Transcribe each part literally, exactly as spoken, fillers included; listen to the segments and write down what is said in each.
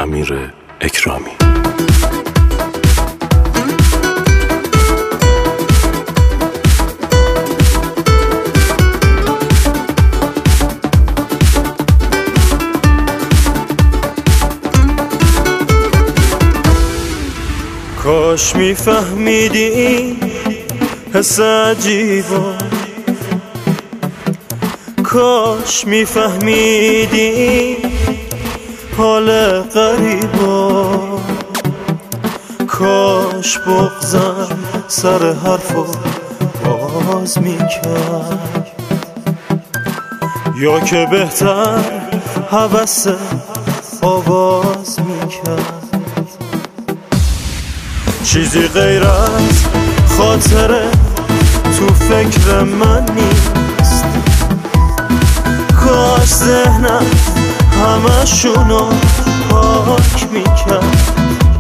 امیر اکرامی. کاش میفهمیدی این حس عجیبا، کاش میفهمیدی این حال غریبا، کاش بغضم سر حرفو باز میکرد، یا که بهتر هوس آواز میکرد. چیزی غیر از خاطره تو فکر من نیست، کاش ذهنم همشونو پاک میکرد.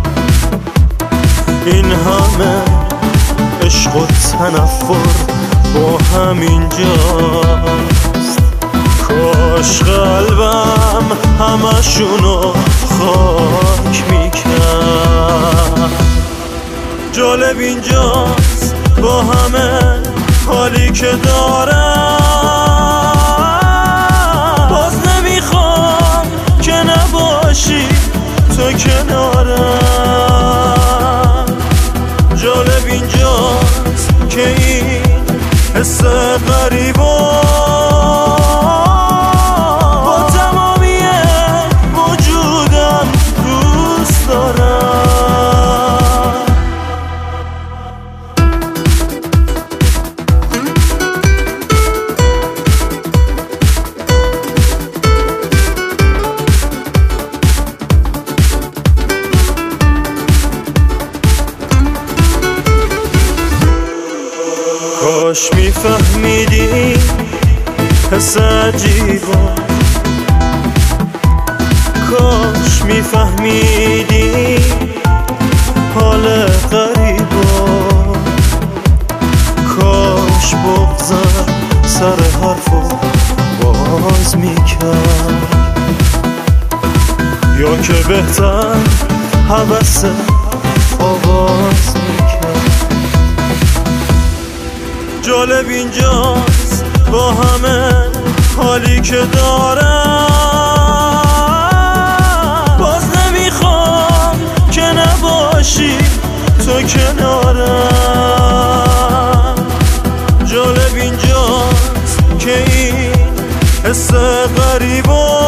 این همه عشق و تنفر با همینجاست، کاش قلبم همشونو خاک میکرد. جالب اینجاست با همه حالی که دارم، باز نمیخوام که نباشی تو کنارم. جالب اینجاست که این حس غریبا با تمامی وجودم دوست دارم. کاش میفهمیدی حس عجیبا، کاش میفهمیدی حال غریبا، کاش بغضم سر حرفو باز میکرد، یا که بهتر هوس آواز میکرد. جالب اینجاست با همه حالی که دارم، باز نمیخوام که نباشی تو کنارم. جالب اینجاست که این حس غریبا